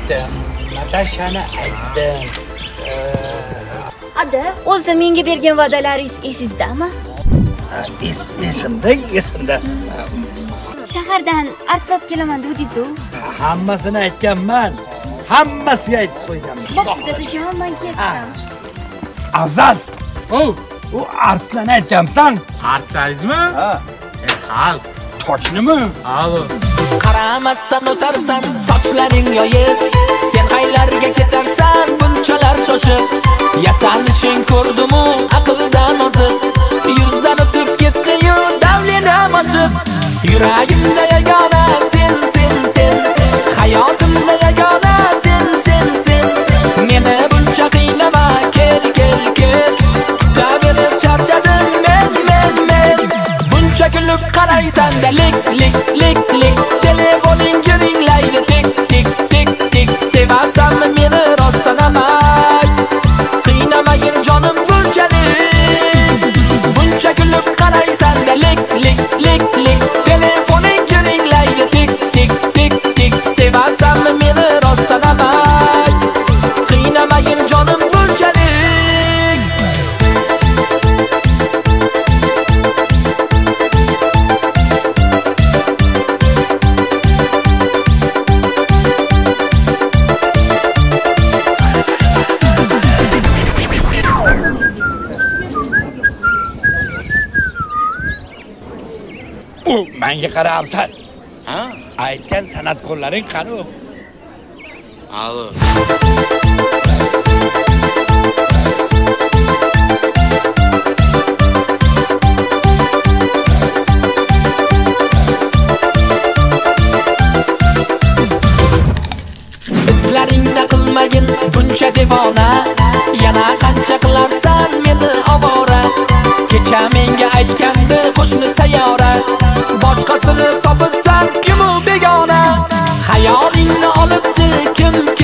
aytdim. Natashani aytdim. Ada, o'zi menga bergan va'dalaringiz esizdami? Esimda. Shahardan arz olib kelaman dedingiz-ku. Hammasini aytganman. Hammasiga aytib qo'yganman. Bo'pti dadajon, men ketdim. Afzal. U arslan aytgansan. Arslaringizmi? Ha. Hal. Sochnimi? Alo. Qaramasdan o'tarsan, sochlaring yoyib, sen qaylarga ketarsan, bunchalar shoshib. Yasanishing ko'rdim-u, aqldan ozib, yuzdan o'tib ketdi-yu, davlenam oshib. Yuragimda yagona sen, hayotimda yagona sen. Meni buncha qiynama, kel. Kutaverib charchadim men. Buncha kulib qaraysan-da, lik. Telefoning jiringlaydi, tik. Sevasanmi meni rostdan ayt. Qiynamagin jonim bunchalik. Buncha kulib qaraysan-da, lik. Telefoning jiringlaydi, tik. Sevasanmi meni rostdan ayt. Qiynamagin jonim bunchalik. Menga qarabsan. Ha? Aytgan san'atkorlaring qani? Alo. Islaringda qilmagin buncha devona, yana qancha qilarsan meni ovora. Kecha menga aytgandi qo'shni sayyora, boshqasini topibsan kim u begona. Xayolingni olibdi kim